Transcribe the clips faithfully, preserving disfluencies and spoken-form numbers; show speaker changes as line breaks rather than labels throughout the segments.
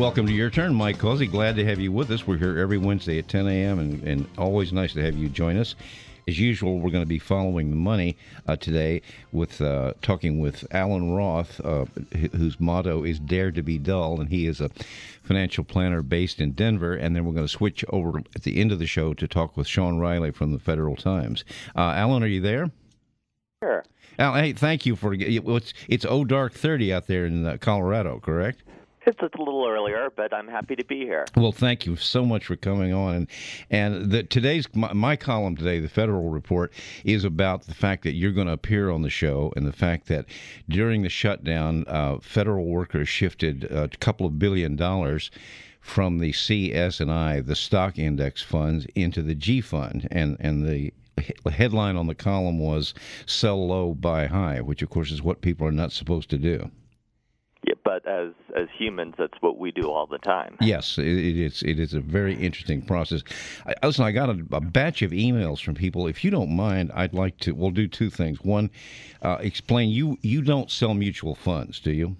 welcome to Your Turn. Mike Causey, glad to have you with us. We're here every Wednesday at ten a.m. and, and always nice to have you join us. As usual, we're going to be following the money uh, today with uh, talking with Alan Roth, uh, whose motto is Dare to be Dull, and he is a financial planner based in Denver. And then we're going to switch over at the end of the show to talk with Sean Riley from the Federal Times. Uh, Alan, are you there?
Sure.
Alan, hey, thank you for it's it's oh dark thirty out there in uh, Colorado, correct?
It's a little earlier, but I'm happy to be here.
Well, thank you so much for coming on. And and the, today's my, my column today, the Federal Report, is about the fact that you're going to appear on the show and the fact that during the shutdown, uh, federal workers shifted a couple of billion dollars from the C S and I, the stock index funds, into the G fund, and and the headline on the column was "Sell low, buy high," which of course is what people are not supposed to do.
Yeah, but as as humans, that's what we do all the time.
Yes, it, it is. It is a very interesting process. I, listen, I got a, a batch of emails from people. If you don't mind, I'd like to. We'll do two things. One, uh, explain. You you don't sell mutual funds, do you?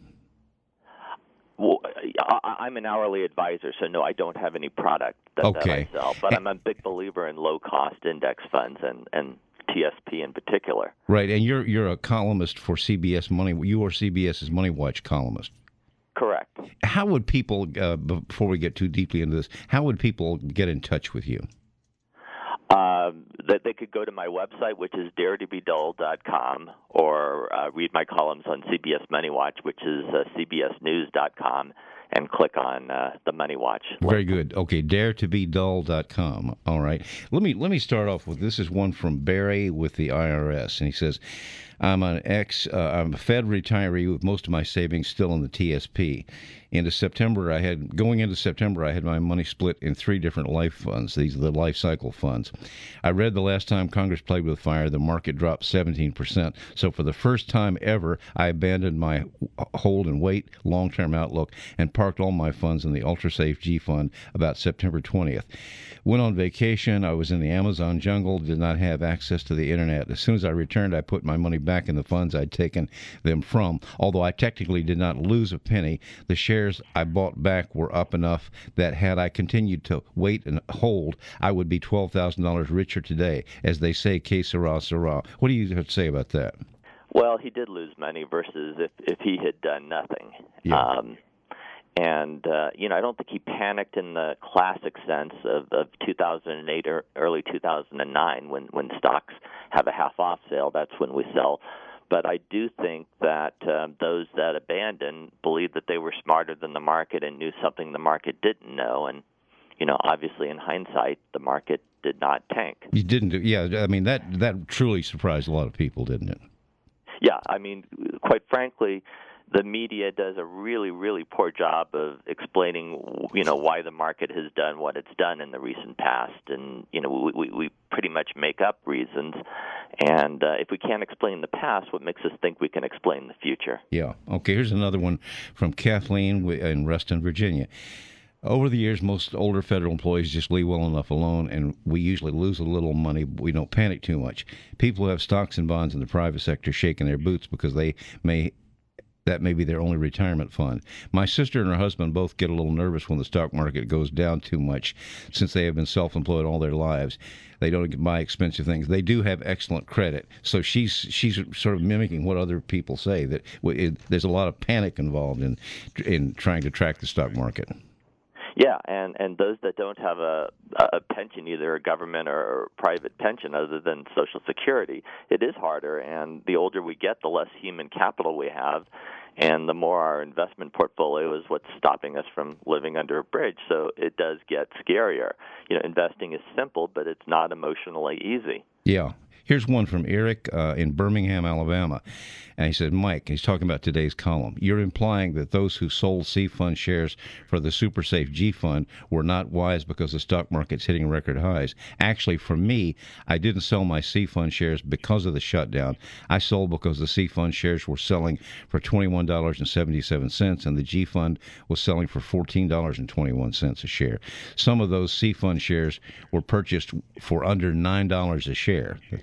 Well, I, I'm an hourly advisor, so no, I don't have any product that,
okay.
that I sell. But I'm a big believer in low cost index funds and and. T S P in particular.
Right, and you're you're a columnist for C B S Money. You are CBS's Money Watch columnist.
Correct.
How would people, uh, before we get too deeply into this, how would people get in touch with you?
Um, that they could go to my website, which is dare to be dull dot com, or uh, read my columns on C B S Money Watch, which is uh, c b s news dot com, and click on uh, the Money Watch link.
Very good. Okay, dare to be dull dot com. All right. Let me let me start off with this is one from Barry with the I R S, and he says, "I'm an ex, uh, I'm a Fed retiree with most of my savings still in the T S P. Into September, I had going into September, I had my money split in three different life funds. These are the life cycle funds. I read the last time Congress played with fire, the market dropped seventeen percent. So for the first time ever, I abandoned my hold and wait long-term outlook and parked all my funds in the UltraSafe G Fund about September twentieth. Went on vacation. I was in the Amazon jungle, did not have access to the internet. As soon as I returned, I put my money back in the funds I'd taken them from. Although I technically did not lose a penny, the shares I bought back were up enough that had I continued to wait and hold, I would be twelve thousand dollars richer today. As they say, que sera, sera. What do you have to say about that?
Well, he did lose money versus if, if he had done nothing.
Yeah.
Um, and, uh, you know, I don't think he panicked in the classic sense of, of two thousand eight or early two thousand nine when, when stocks have a half-off sale. That's when we sell. But I do think that um, those that abandoned believed that they were smarter than the market and knew something the market didn't know. And, you know, obviously in hindsight, the market did not tank.
You didn't do, yeah, I mean, that, that truly surprised a lot of people, didn't it?
Yeah, I mean, quite frankly, the media does a really, really poor job of explaining, you know, why the market has done what it's done in the recent past. And, you know, we, we, we pretty much make up reasons. And uh, if we can't explain the past, what makes us think we can explain the future?
Yeah. Okay, here's another one from Kathleen in Reston, Virginia. Over the years, most older federal employees just leave well enough alone, and we usually lose a little money, but we don't panic too much. People who have stocks and bonds in the private sector shaking their boots because they may that may be their only retirement fund. My sister and her husband both get a little nervous when the stock market goes down too much, since they have been self-employed all their lives. They don't buy expensive things. They do have excellent credit. So she's she's sort of mimicking what other people say, that it, there's a lot of panic involved in in trying to track the stock market.
Yeah, and, and those that don't have a, a pension, either a government or private pension other than Social Security, it is harder. And the older we get, the less human capital we have, and the more our investment portfolio is what's stopping us from living under a bridge. So it does get scarier. You know, investing is simple, but it's not emotionally easy.
Yeah. Here's one from Eric uh, in Birmingham, Alabama. And he said, Mike, he's talking about today's column. You're implying that those who sold C Fund shares for the SuperSafe G Fund were not wise because the stock market's hitting record highs. Actually, for me, I didn't sell my C Fund shares because of the shutdown. I sold because the C Fund shares were selling for twenty-one dollars and seventy-seven cents, and the G Fund was selling for fourteen dollars and twenty-one cents a share. Some of those C Fund shares were purchased for under nine dollars a share. That's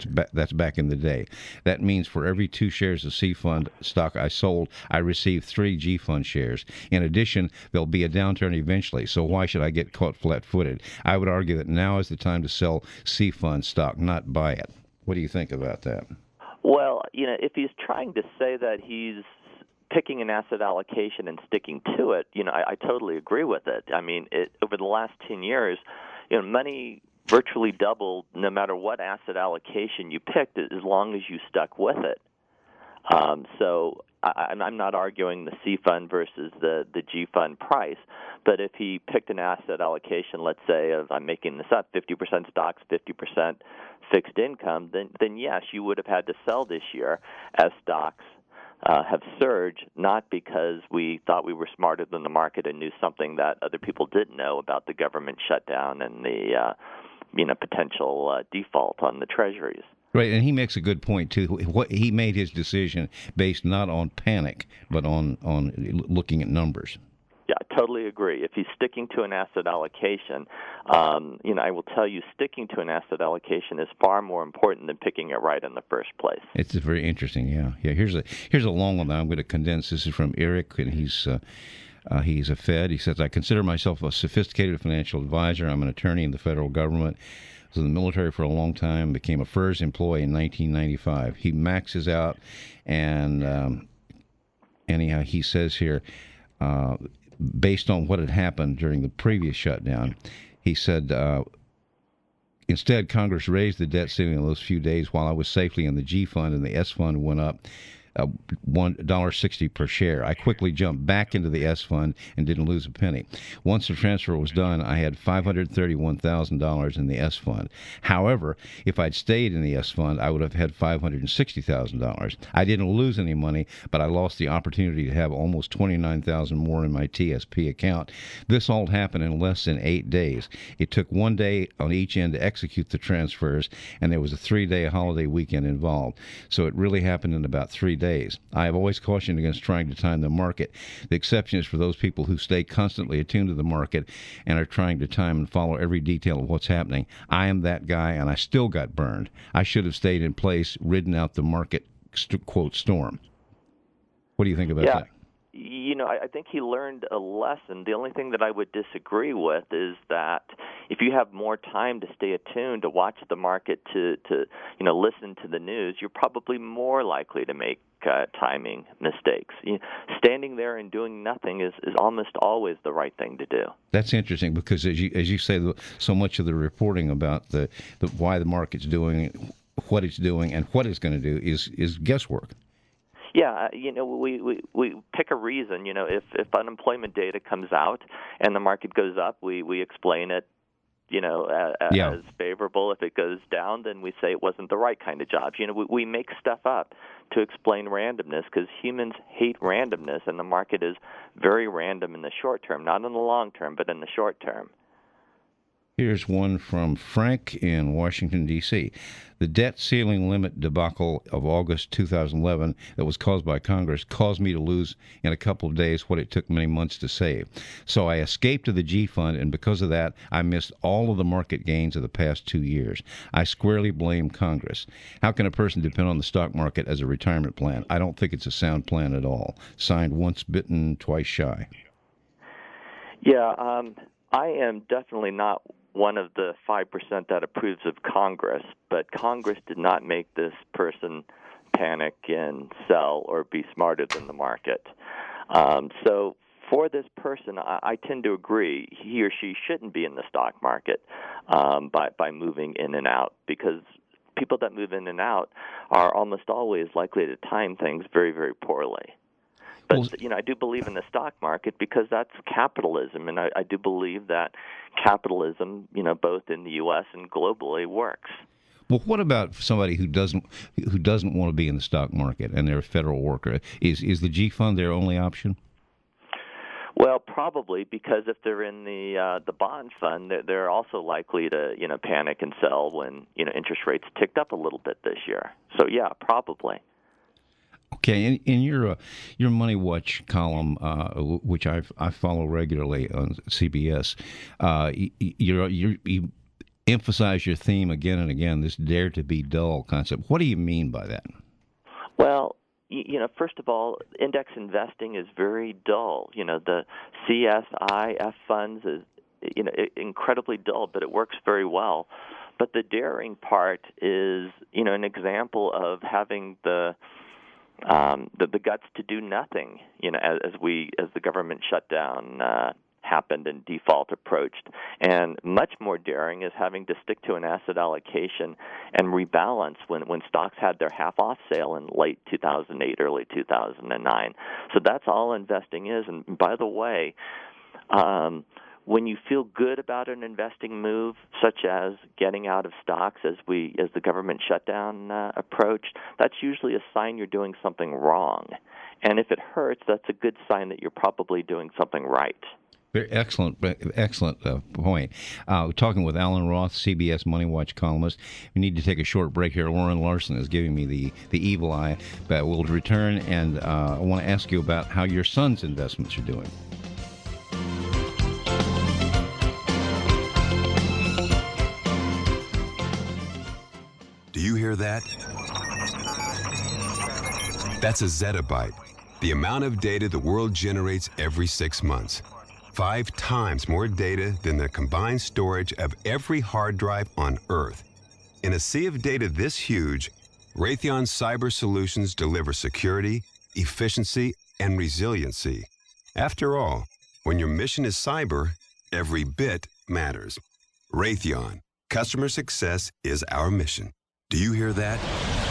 ba- that's back in the day. That means for every two shares of C Fund stock I sold, I received three G Fund shares. In addition, there'll be a downturn eventually, so why should I get caught flat-footed? I would argue that now is the time to sell C Fund stock, not buy it. What do you think about that?
Well, you know, if he's trying to say that he's picking an asset allocation and sticking to it, you know, I, I totally agree with it. I mean, it, over the last ten years, you know, money virtually doubled no matter what asset allocation you picked, as long as you stuck with it. Um, so I, I'm not arguing the C fund versus the, the G fund price, but if he picked an asset allocation, let's say of, I'm making this up, fifty percent stocks, fifty percent fixed income, then, then yes, you would have had to sell this year as stocks Uh, have surged, not because we thought we were smarter than the market and knew something that other people didn't know about the government shutdown and the uh, you know potential uh, default on the treasuries.
Right, and he makes a good point too. What he made his decision based not on panic, but on on looking at numbers.
Yeah, I totally agree. If he's sticking to an asset allocation, um, you know, I will tell you, sticking to an asset allocation is far more important than picking it right in the first place.
It's very interesting. Yeah, yeah. Here's a here's a long one that I'm going to condense. This is from Eric, and he's uh, uh, he's a Fed. He says, "I consider myself a sophisticated financial advisor. I'm an attorney in the federal government. Was in the military for a long time. Became a F E R S employee in nineteen ninety-five. He maxes out, and um, anyhow, he says here." Uh, Based on what had happened during the previous shutdown, he said, uh, instead, Congress raised the debt ceiling in those few days while I was safely in the G Fund, and the S Fund went up uh, one dollar sixty per share. I quickly jumped back into the S Fund and didn't lose a penny. Once the transfer was done, I had five hundred thirty-one thousand dollars in the S Fund. However, if I'd stayed in the S Fund, I would have had five hundred sixty thousand dollars. I didn't lose any money, but I lost the opportunity to have almost twenty-nine thousand dollars more in my T S P account. This all happened in less than eight days. It took one day on each end to execute the transfers, and there was a three-day holiday weekend involved. So it really happened in about three days. I have always cautioned against trying to time the market. The exception is for those people who stay constantly attuned to the market and are trying to time and follow every detail of what's happening. I am that guy, and I still got burned. I should have stayed in place, ridden out the market, st- quote, storm. What do you think about
yeah.
that?
You know, I, I think he learned a lesson. The only thing that I would disagree with is that if you have more time to stay attuned, to watch the market, to, to you know, listen to the news, you're probably more likely to make uh, timing mistakes. You know, standing there and doing nothing is, is almost always the right thing to do. That's
interesting because, as you as you say, so much of the reporting about the, the why the market's doing what it's doing and what it's going to do is is guesswork.
Yeah, you know, we, we, we pick a reason. You know, if, if unemployment data comes out and the market goes up, we, we explain it, you know, as,
yeah.
as favorable. If it goes down, then we say it wasn't the right kind of jobs. You know, we, we make stuff up to explain randomness because humans hate randomness, and the market is very random in the short term, not in the long term, but in the short term.
Here's one from Frank in Washington, D C The debt ceiling limit debacle of August two thousand eleven that was caused by Congress caused me to lose in a couple of days what it took many months to save. So I escaped to the G Fund, and because of that, I missed all of the market gains of the past two years. I squarely blame Congress. How can a person depend on the stock market as a retirement plan? I don't think it's a sound plan at all. Signed, once bitten, twice shy.
Yeah, um, I am definitely not one of the five percent that approves of Congress, but Congress did not make this person panic and sell or be smarter than the market. Um, so for this person, I, I tend to agree he or she shouldn't be in the stock market um, by, by moving in and out, because people that move in and out are almost always likely to time things very, very poorly. But, you know, I do believe in the stock market because that's capitalism, and I, I do believe that capitalism, you know, both in the U S and globally works.
Well, what about somebody who doesn't who doesn't want to be in the stock market and they're a federal worker? Is is the G Fund their only option?
Well, probably, because if they're in the uh, the bond fund, they're, they're also likely to, you know, panic and sell when, you know, interest rates ticked up a little bit this year. So, yeah, probably.
Okay, in, in your uh, your Money Watch column, uh, which I I follow regularly on C B S, uh, you're, you're, you emphasize your theme again and again, this dare to be dull concept. What do you mean by that?
Well, you know, first of all, index investing is very dull. You know, the C S I F funds is, you know, incredibly dull, but it works very well. But the daring part is, you know, an example of having the um, the, the guts to do nothing. You know, as, as we as the government shutdown uh, happened and default approached, and much more daring is having to stick to an asset allocation and rebalance when when stocks had their half off sale in late two thousand eight, early two thousand nine. So that's all investing is. And by the way, um, when you feel good about an investing move, such as getting out of stocks as we as the government shutdown uh, approached, that's usually a sign you're doing something wrong. And if it hurts, that's a good sign that you're probably doing something right.
Very excellent, excellent uh, point. Uh, talking with Alan Roth, C B S Money Watch columnist. We need to take a short break here. Lauren Larson is giving me the, the evil eye, but we'll return, and uh, I want to ask you about how your son's investments are doing.
Do you hear that? That's a zettabyte, the amount of data the world generates every six months. Five times more data than the combined storage of every hard drive on Earth. In a sea of data this huge, Raytheon Cyber Solutions deliver security, efficiency, and resiliency. After all, when your mission is cyber, every bit matters. Raytheon, customer success is our mission. Do you hear that?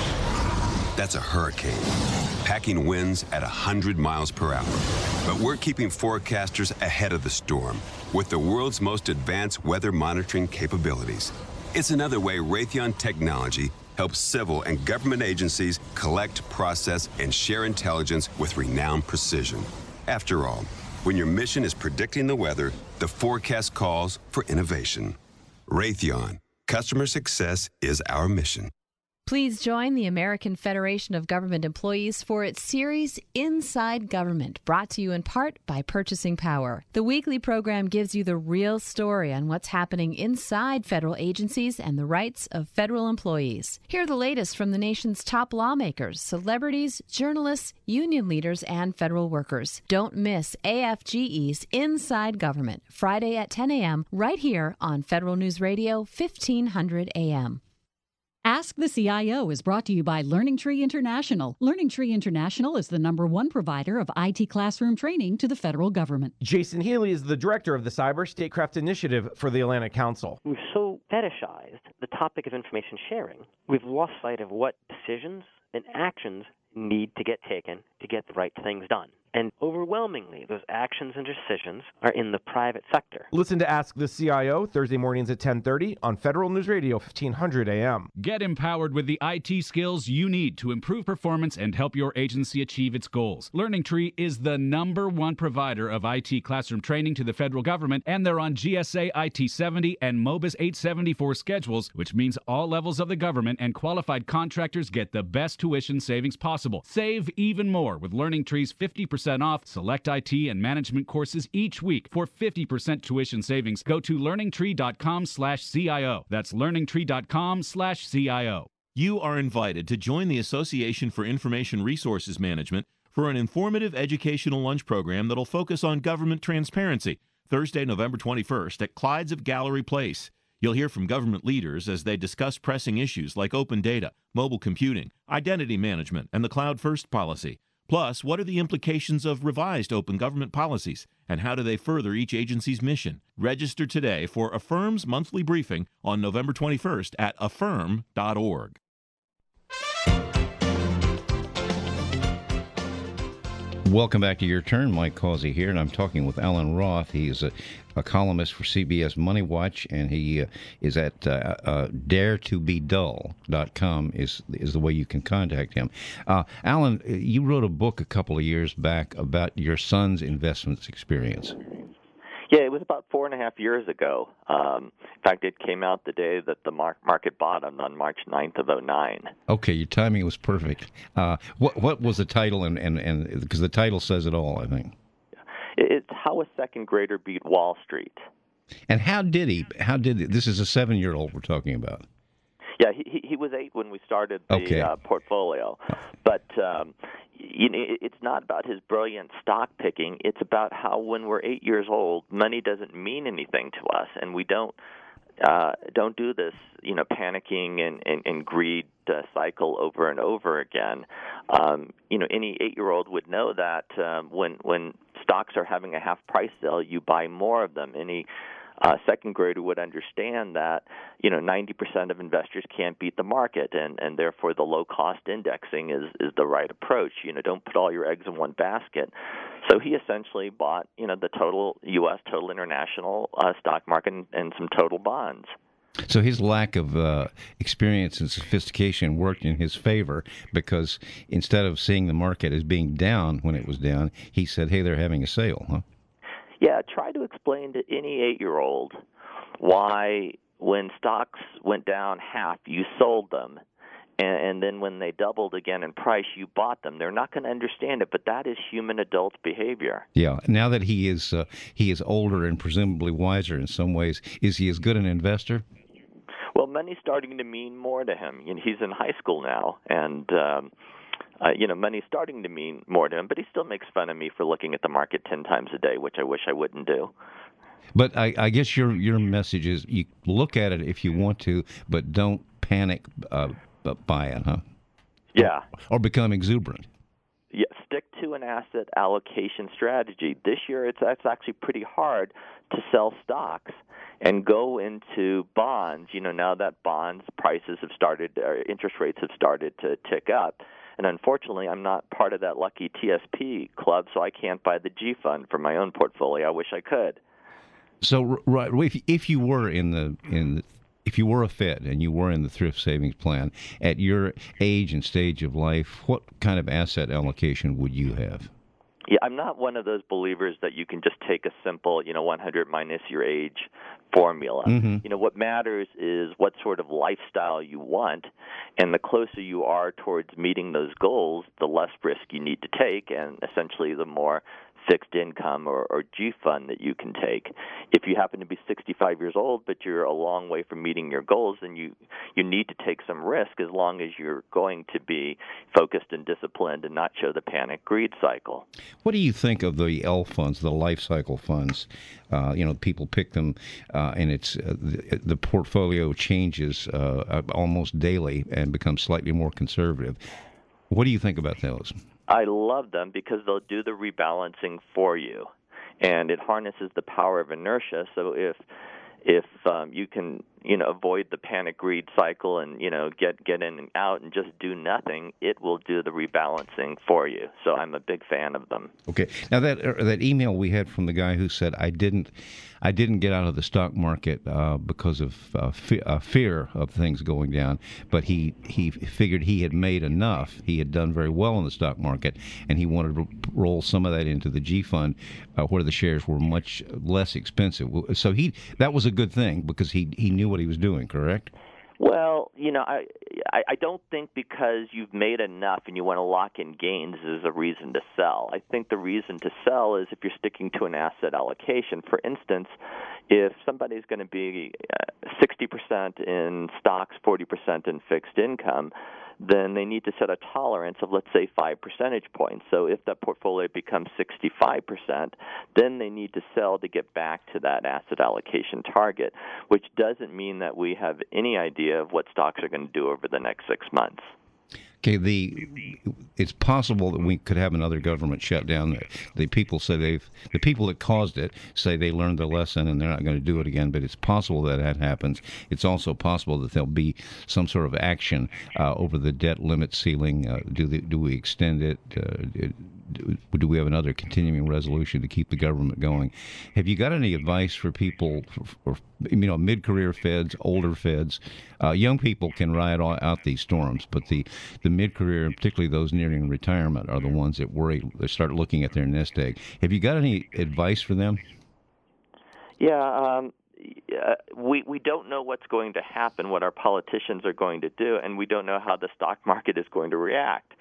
That's a hurricane, packing winds at one hundred miles per hour. But we're keeping forecasters ahead of the storm with the world's most advanced weather monitoring capabilities. It's another way Raytheon technology helps civil and government agencies collect, process, and share intelligence with renowned precision. After all, when your mission is predicting the weather, the forecast calls for innovation. Raytheon, customer success is our mission.
Please join the American Federation of Government Employees for its series Inside Government, brought to you in part by Purchasing Power. The weekly program gives you the real story on what's happening inside federal agencies and the rights of federal employees. Hear the latest from the nation's top lawmakers, celebrities, journalists, union leaders, and federal workers. Don't miss A F G E's Inside Government, Friday at ten a.m., right here on Federal News Radio, fifteen hundred A M.
Ask the C I O is brought to you by Learning Tree International. Learning Tree International is the number one provider of I T classroom training to the federal government.
Jason Healy is the director of the Cyber Statecraft Initiative for the Atlantic Council.
We've so fetishized the topic of information sharing, we've lost sight of what decisions and actions need to get taken to get the right things done. And overwhelmingly, those actions and decisions are in the private sector.
Listen to Ask the C I O Thursday mornings at ten thirty on Federal News Radio, fifteen hundred A M.
Get empowered with the I T skills you need to improve performance and help your agency achieve its goals. Learning Tree is the number one provider of I T classroom training to the federal government, and they're on G S A I T seventy and MOBIS eight seventy-four schedules, which means all levels of the government and qualified contractors get the best tuition savings possible. Save even more with Learning Tree's fifty percent off select I T and management courses each week. For fifty percent tuition savings, go to learningtree.com slash CIO. That's learningtree.com slash CIO.
You are invited to join the Association for Information Resources Management for an informative educational lunch program that'll focus on government transparency, Thursday, November twenty-first at Clyde's of Gallery Place. You'll hear from government leaders as they discuss pressing issues like open data, mobile computing, identity management, and the cloud-first policy. Plus, what are the implications of revised open government policies, and how do they further each agency's mission? Register today for Affirm's monthly briefing on November twenty-first at affirm dot org.
Welcome back to Your Turn. Mike Causey here, and I'm talking with Alan Roth. He is a, a columnist for C B S Money Watch, and he uh, is at uh, uh, dare to be dull dot com is is the way you can contact him. Uh, Alan, you wrote a book a couple of years back about your son's investments experience.
Yeah, it was about four and a half years ago. Um, in fact, it came out the day that the mar- market bottomed on March ninth of oh nine.
Okay, your timing was perfect. Uh, what what was the title? And and and because the title says it all, I think.
It's How a Second Grader Beat Wall Street.
And how did he? How did he, this is a seven-year-old we're talking about?
Yeah, he he was eight when we started the
Okay.
uh, portfolio, but um, you know, it's not about his brilliant stock picking. It's about how when we're eight years old, money doesn't mean anything to us, and we don't uh, don't do this, you know, panicking and, and, and greed uh, cycle over and over again. Um, you know, any eight-year-old would know that um, when when stocks are having a half price sale, you buy more of them. Any Uh, second grader would understand that, you know, ninety percent of investors can't beat the market, and, and therefore the low-cost indexing is, is the right approach. You know, don't put all your eggs in one basket. So he essentially bought, you know, the total U S, total international uh, stock market and, and some total bonds.
So his lack of uh, experience and sophistication worked in his favor because instead of seeing the market as being down when it was down, he said, hey, they're having a sale, huh?
Yeah, try to explain to any eight-year-old why when stocks went down half, you sold them, and, and then when they doubled again in price, you bought them. They're not going to understand it, but that is human adult behavior.
Yeah. Now that he is uh, he is older and presumably wiser in some ways, is he as good an investor?
Well, money's starting to mean more to him. You know, he's in high school now, and um, Uh, you know, money's starting to mean more to him, but he still makes fun of me for looking at the market ten times a day, which I wish I wouldn't do.
But I, I guess your your message is you look at it if you want to, but don't panic uh, by it, huh?
Yeah.
Or, or become exuberant.
Yeah, stick to an asset allocation strategy. This year, it's, it's actually pretty hard to sell stocks and go into bonds. You know, now that bonds prices have started, or interest rates have started to tick up. And unfortunately, I'm not part of that lucky T S P club, so I can't buy the G fund for my own portfolio. I wish I could.
So, right, if if you were in the in the, if you were a Fed and you were in the thrift savings plan at your age and stage of life, what kind of asset allocation would you have?
Yeah, I'm not one of those believers that you can just take a simple, you know, one hundred minus your age formula.
Mm-hmm.
You know, what matters is what sort of lifestyle you want, and the closer you are towards meeting those goals, the less risk you need to take, and essentially the more fixed income or, or G fund that you can take. If you happen to be sixty-five years old, but you're a long way from meeting your goals, then you, you need to take some risk as long as you're going to be focused and disciplined and not show the panic greed cycle.
What do you think of the L funds, the life cycle funds? Uh, you know, people pick them, uh, and it's uh, the, the portfolio changes uh, almost daily and becomes slightly more conservative. What do you think about those?
I love them because they'll do the rebalancing for you, and it harnesses the power of inertia. So if if um, you can, you know, avoid the panic greed cycle and, you know, get get in and out and just do nothing, it will do the rebalancing for you. So I'm a big fan of them.
Okay. Now that uh, that email we had from the guy who said I didn't I didn't get out of the stock market uh, because of uh, fe- uh, fear of things going down, but he he figured he had made enough. He had done very well in the stock market, and he wanted to roll some of that into the G fund, uh, where the shares were much less expensive. So he that was a good thing because he he knew what he was doing. Correct?
Well, you know, I, I I don't think because you've made enough and you want to lock in gains is a reason to sell. I think the reason to sell is if you're sticking to an asset allocation. For instance, if somebody's going to be uh, sixty percent in stocks, forty percent in fixed income, then they need to set a tolerance of, let's say, five percentage points. So if that portfolio becomes sixty-five percent, then they need to sell to get back to that asset allocation target, which doesn't mean that we have any idea of what stocks are going to do over the next six months.
Okay, the it's possible that we could have another government shutdown. The, the people say they've the people that caused it say they learned their lesson and they're not going to do it again. But it's possible that that happens. It's also possible that there'll be some sort of action uh, over the debt limit ceiling. Uh, do the, do we extend it? Uh, do, do we have another continuing resolution to keep the government going? Have you got any advice for people, for, for you know, mid-career Feds, older Feds? Uh, young people can ride all, out these storms, but the, the mid-career, and particularly those nearing retirement, are the ones that worry. They start looking at their nest egg. Have you got any advice for them?
Yeah, um, uh, we we don't know what's going to happen, what our politicians are going to do, and we don't know how the stock market is going to react.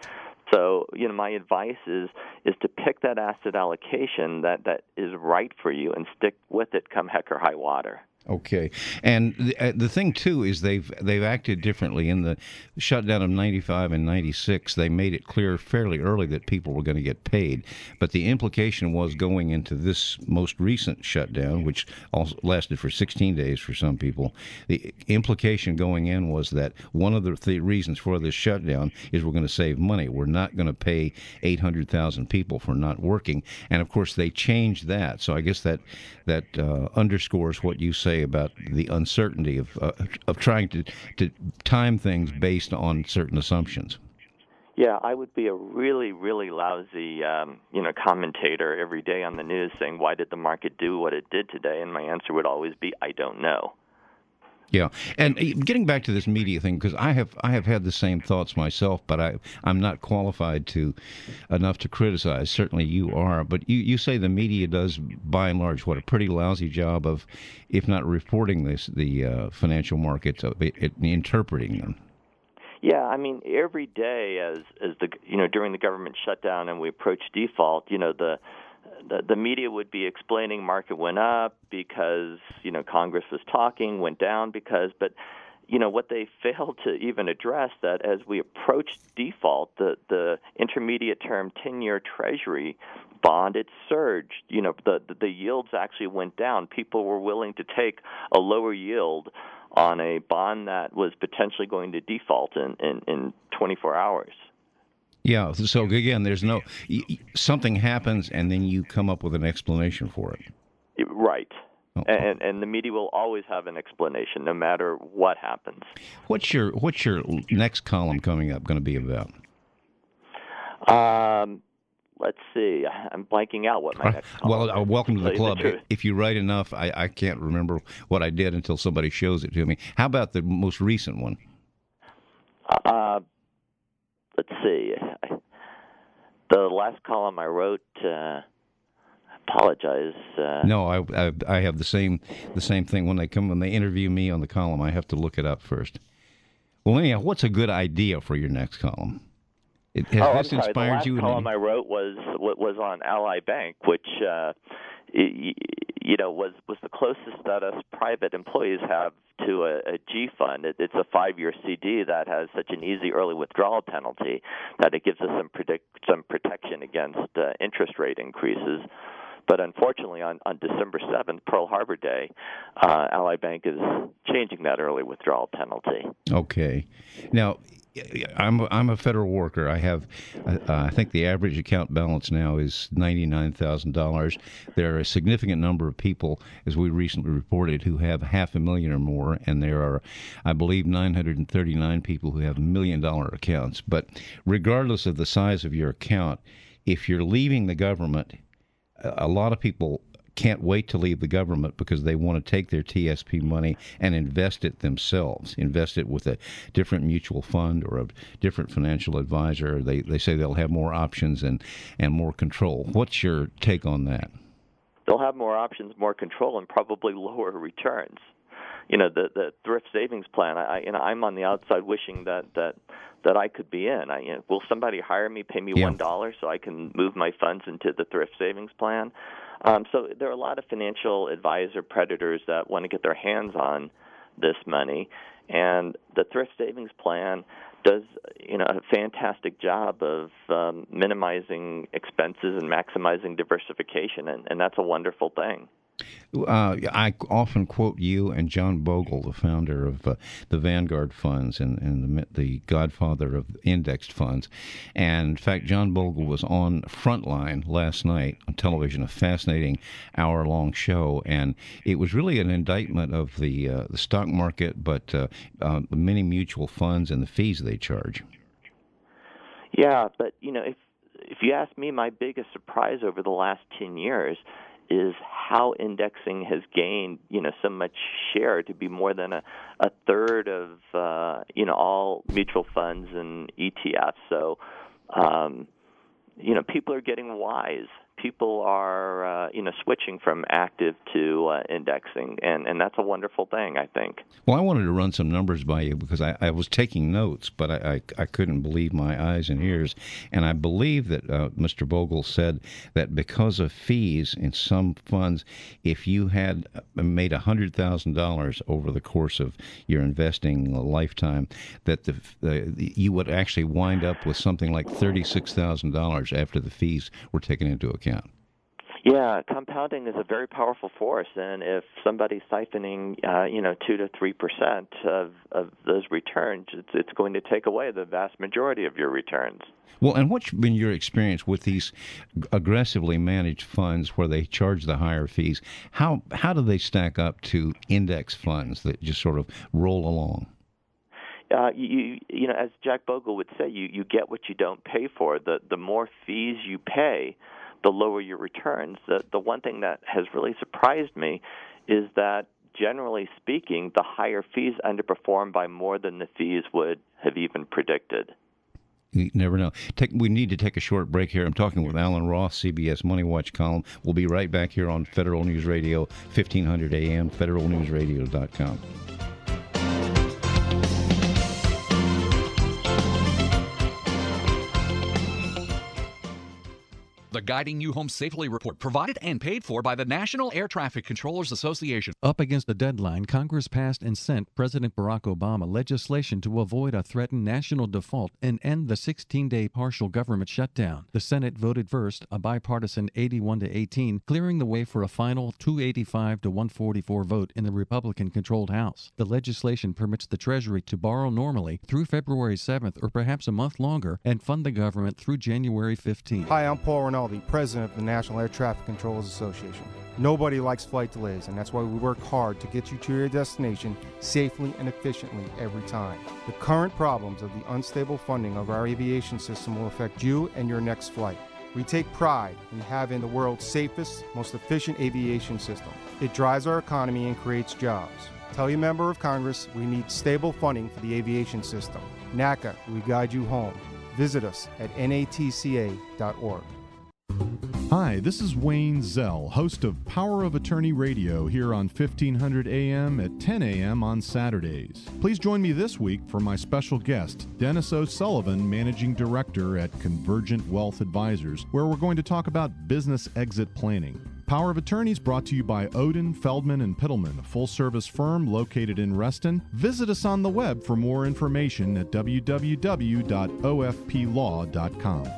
So, you know, my advice is is to pick that asset allocation that, that is right for you and stick with it come heck or high water.
Okay, and the, uh, the thing too is they've they've acted differently in the shutdown of ninety-five and ninety-six. They made it clear fairly early that people were going to get paid, but the implication was going into this most recent shutdown, which also lasted for sixteen days for some people. The implication going in was that one of the th- reasons for this shutdown is we're going to save money. We're not going to pay eight hundred thousand people for not working, and of course they changed that. So I guess that that uh, underscores what you say about the uncertainty of uh, of trying to to time things based on certain assumptions.
Yeah, I would be a really, really lousy, um, you know, commentator every day on the news saying, "Why did the market do what it did today?" And my answer would always be, "I don't know."
Yeah, and getting back to this media thing, because I have I have had the same thoughts myself, but I I'm not qualified to enough to criticize. Certainly you are, but you, you say the media does by and large what a pretty lousy job of, if not reporting this the uh, financial markets, of it, it, interpreting them.
Yeah, I mean, every day as as the you know during the government shutdown and we approach default, you know the. The, the media would be explaining market went up because, you know, Congress was talking, went down because, but, you know, what they failed to even address that as we approached default, the, the intermediate term ten-year Treasury bond, it surged. You know, the, the, the yields actually went down. People were willing to take a lower yield on a bond that was potentially going to default in, in, in twenty-four hours.
Yeah, so again, there's no, something happens and then you come up with an explanation for it.
Right.
Oh.
And and the media will always have an explanation no matter what happens.
What's your what's your next column coming up going to be about?
Um, let's see. I'm blanking out what my next column
Well, uh, welcome to, to the club.
The
if you write enough, I, I can't remember what I did until somebody shows it to me. How about the most recent one?
Uh, let's see. The last column I wrote, uh, apologize. Uh,
no, I, I I have the same the same thing when they come when they interview me on the column. I have to look it up first. Well, anyhow, what's a good idea for your next column? It, has
oh,
this
I'm sorry.
inspired
the last
you?
column
any...
I wrote was was on Ally Bank, which uh, you know was was the closest that us private employees have to a, a G fund. It, it's a five-year C D that has such an easy early withdrawal penalty that it gives us some predict some protection against uh, interest rate increases. But unfortunately, on, on December seventh, Pearl Harbor Day, uh, Ally Bank is changing that early withdrawal penalty.
Okay. Now, I'm a, I'm a federal worker. I have, uh, I think the average account balance now is ninety-nine thousand dollars. There are a significant number of people, as we recently reported, who have half a million or more, and there are, I believe, nine hundred thirty-nine people who have million-dollar accounts. But regardless of the size of your account, if you're leaving the government, a lot of people can't wait to leave the government because they want to take their T S P money and invest it themselves, invest it with a different mutual fund or a different financial advisor. They they say they'll have more options and, and more control. What's your take on that?
They'll have more options, more control, and probably lower returns. You know, the the thrift savings plan. I you know I'm on the outside wishing that that that I could be in. I, you know, will somebody hire me, pay me
yeah.
one dollar so I can move my funds into the thrift savings plan? Um, so there are a lot of financial advisor predators that want to get their hands on this money, and the thrift savings plan does you know a fantastic job of um, minimizing expenses and maximizing diversification, and, and that's a wonderful thing.
Uh, I often quote you and John Bogle, the founder of uh, the Vanguard funds and, and the, the godfather of indexed funds. And in fact, John Bogle was on Frontline last night on television, a fascinating hour-long show. And it was really an indictment of the uh, the stock market, but uh, uh, the many mutual funds and the fees they charge.
Yeah, but, you know, if if you ask me, my biggest surprise over the last ten years is how indexing has gained, you know, so much share to be more than a, a third of, uh, you know, all mutual funds and E T Fs. So, um, you know, people are getting wise people are, uh, you know, switching from active to uh, indexing, and, and that's a wonderful thing, I think.
Well, I wanted to run some numbers by you because I, I was taking notes, but I, I, I couldn't believe my eyes and ears. And I believe that uh, Mister Bogle said that because of fees in some funds, if you had made one hundred thousand dollars over the course of your investing lifetime, that the, the you would actually wind up with something like thirty-six thousand dollars after the fees were taken into account.
Yeah, compounding is a very powerful force, and if somebody's siphoning, uh, you know, two to three percent of of those returns, it's, it's going to take away the vast majority of your returns.
Well, and what's been your experience with these aggressively managed funds where they charge the higher fees? How how do they stack up to index funds that just sort of roll along?
Uh, you you know, as Jack Bogle would say, you, you get what you don't pay for. The the more fees you pay, the lower your returns. The the one thing that has really surprised me is that, generally speaking, the higher fees underperform by more than the fees would have even predicted.
You never know. Take, we need to take a short break here. I'm talking with Alan Roth, C B S Money Watch column. We'll be right back here on Federal News Radio, fifteen hundred A M, federal news radio dot com.
The Guiding You Home Safely report, provided and paid for by the National Air Traffic Controllers Association.
Up against a deadline, Congress passed and sent President Barack Obama legislation to avoid a threatened national default and end the sixteen-day partial government shutdown. The Senate voted first, a bipartisan eighty-one to eighteen, clearing the way for a final two eighty-five to one forty-four vote in the Republican-controlled House. The legislation permits the Treasury to borrow normally through February seventh or perhaps a month longer and fund the government through January fifteenth.
Hi, I'm Paul Rinaldi, President of the National Air Traffic Controllers Association. Nobody likes flight delays, and that's why we work hard to get you to your destination safely and efficiently every time. The current problems of the unstable funding of our aviation system will affect you and your next flight. We take pride in having the world's safest, most efficient aviation system. It drives our economy and creates jobs. Tell your member of Congress we need stable funding for the aviation system. NACA, we guide you home. Visit us at N A T C A dot org.
Hi, this is Wayne Zell, host of Power of Attorney Radio here on fifteen hundred A M at ten A M on Saturdays. Please join me this week for my special guest, Dennis O'Sullivan, Managing Director at Convergent Wealth Advisors, where we're going to talk about business exit planning. Power of Attorney is brought to you by Odin, Feldman, and Pittleman, a full-service firm located in Reston. Visit us on the web for more information at w w w dot o f p law dot com.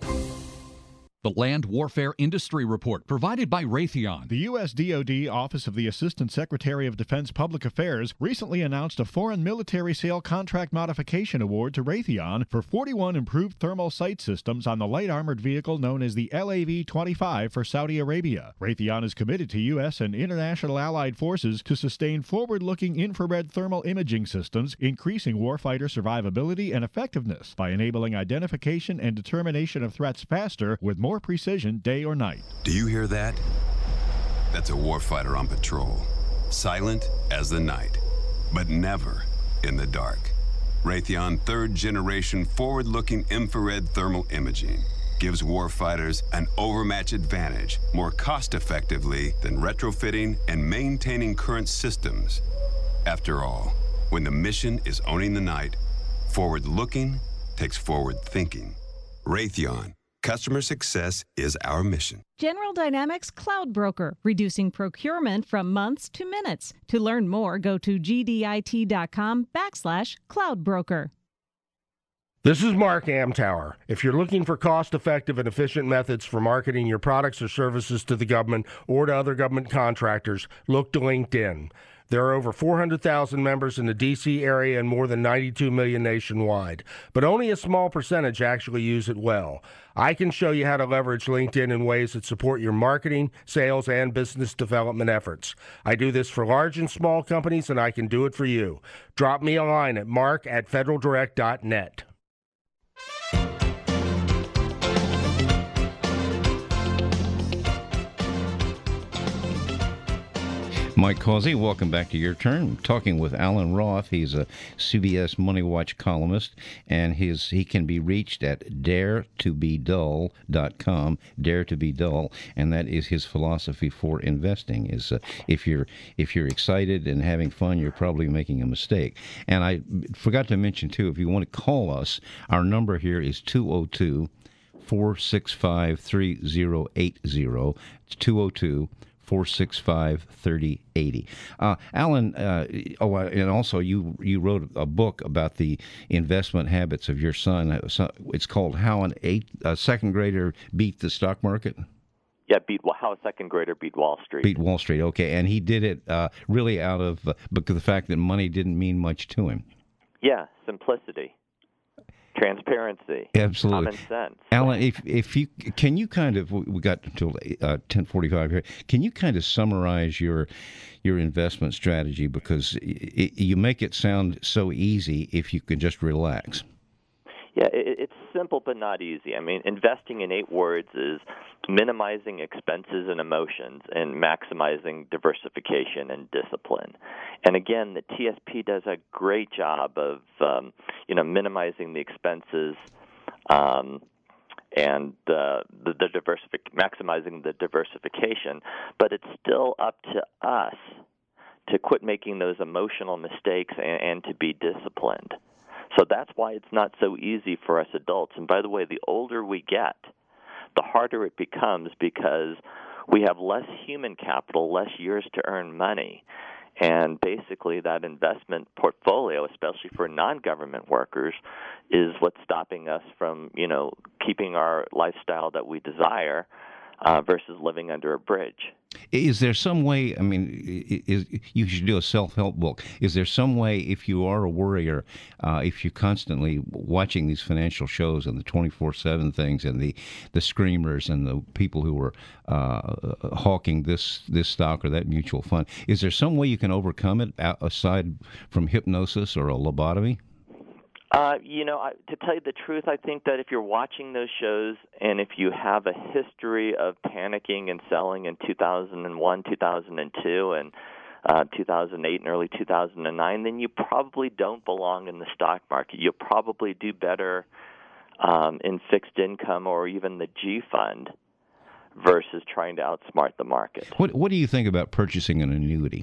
The Land Warfare Industry Report, provided by Raytheon.
The U S D O D Office of the Assistant Secretary of Defense Public Affairs recently announced a foreign military sale contract modification award to Raytheon for forty-one improved thermal sight systems on the light armored vehicle known as the L A V twenty-five for Saudi Arabia. Raytheon is committed to U S and international allied forces to sustain forward-looking infrared thermal imaging systems, increasing warfighter survivability and effectiveness by enabling identification and determination of threats faster with more precision day or night.
Do you hear that? That's a warfighter on patrol. Silent as the night, but never in the dark. Raytheon third-generation forward-looking infrared thermal imaging gives warfighters an overmatch advantage more cost-effectively than retrofitting and maintaining current systems. After all, when the mission is owning the night, forward-looking takes forward thinking. Raytheon. Customer success is our mission.
General Dynamics Cloud Broker, reducing procurement from months to minutes. To learn more, go to gdit.com backslash cloud broker.
This is Mark Amtower. If you're looking for cost-effective and efficient methods for marketing your products or services to the government or to other government contractors, look to LinkedIn. There are over four hundred thousand members in the D C area and more than ninety-two million nationwide, but only a small percentage actually use it well. I can show you how to leverage LinkedIn in ways that support your marketing, sales, and business development efforts. I do this for large and small companies, and I can do it for you. Drop me a line at mark at federal direct dot net.
Mike Causey, welcome back to Your Turn. I'm talking with Alan Roth. He's a C B S Money Watch columnist, and his he can be reached at dare to be dull dot com, dare to be dull, and that is his philosophy for investing. Is uh, if you're if you're excited and having fun, you're probably making a mistake. And I forgot to mention too, if you want to call us, our number here is two oh two, four six five, three oh eight oh. It's two oh two, four six five, three oh eight oh. Uh, Alan, uh, oh, and also you you wrote a book about the investment habits of your son. It's called How an Eight a Second Grader Beat the Stock Market.
Yeah, beat how a second grader beat Wall Street.
Beat Wall Street, okay. And he did it uh, really out of uh, because the fact that money didn't mean much to him.
Yeah, simplicity. Transparency,
absolutely,
common sense.
Alan, if if you can, you kind of we got until uh, ten forty-five here. Can you kind of summarize your your investment strategy, because it, you make it sound so easy if you can just relax.
Yeah, it, it's simple but not easy. I mean, investing in eight words is minimizing expenses and emotions and maximizing diversification and discipline. And again, the T S P does a great job of, um, you know, minimizing the expenses um, and uh, the, the diversific- maximizing the diversification. But it's still up to us to quit making those emotional mistakes and, and to be disciplined. So that's why it's not so easy for us adults. And by the way, the older we get, the harder it becomes, because we have less human capital, less years to earn money. And basically that investment portfolio, especially for non-government workers, is what's stopping us from, you know, keeping our lifestyle that we desire uh, versus living under a bridge.
Is there some way, I mean, is, you should do a self-help book. Is there some way, if you are a worrier, uh, if you're constantly watching these financial shows and the twenty-four seven things and the, the screamers and the people who are uh, hawking this, this stock or that mutual fund, is there some way you can overcome it aside from hypnosis or a lobotomy?
Uh, you know, I, to tell you the truth, I think that if you're watching those shows and if you have a history of panicking and selling in two thousand one, two thousand two, and uh, two thousand eight and early two thousand nine, then you probably don't belong in the stock market. You'll probably do better um, in fixed income or even the G fund versus trying to outsmart the market.
What What do you think about purchasing an annuity?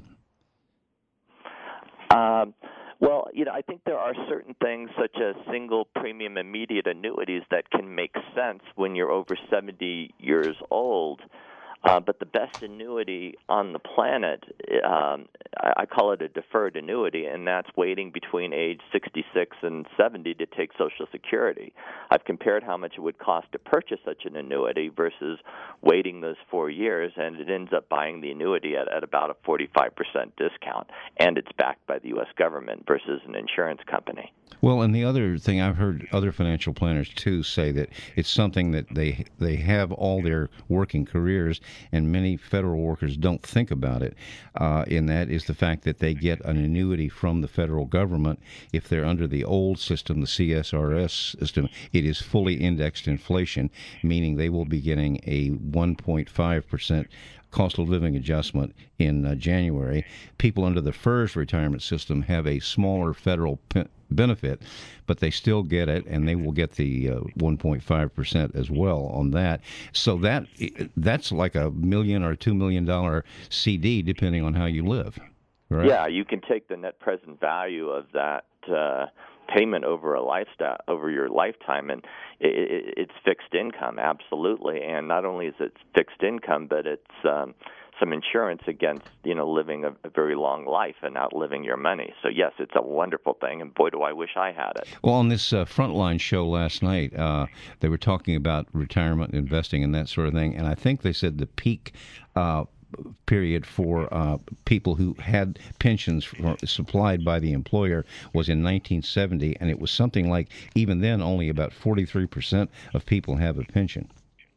Um, Well, you know, I think there are certain things such as single premium immediate annuities that can make sense when you're over seventy years old. Uh, but the best annuity on the planet, um, I, I call it a deferred annuity, and that's waiting between age sixty-six and seventy to take Social Security. I've compared how much it would cost to purchase such an annuity versus waiting those four years, and it ends up buying the annuity at, at about a forty-five percent discount, and it's backed by the U S government versus an insurance company.
Well, and the other thing, I've heard other financial planners, too, say that it's something that they they have all their working careers, and many federal workers don't think about it, uh, and that is the fact that they get an annuity from the federal government. If they're under the old system, the C S R S system, it is fully indexed inflation, meaning they will be getting a one point five percent cost of living adjustment in uh, January. People under the FERS retirement system have a smaller federal pe- benefit, but they still get it, and they will get the uh, one point five percent as well on that. So that that's like a million or two million dollar C D, depending on how you live. Right?
Yeah, you can take the net present value of that uh, payment over a lifestyle over your lifetime, and it, it, it's fixed income, absolutely. And not only is it fixed income, but it's um, some insurance against, you know, living a, a very long life and outliving your money. So yes, it's a wonderful thing, and boy, do I wish I had it.
Well, on this uh, Frontline show last night, uh, they were talking about retirement investing and that sort of thing, and I think they said the peak uh, period for uh, people who had pensions for, supplied by the employer was in nineteen seventy, and it was something like, even then, only about forty-three percent of people have a pension.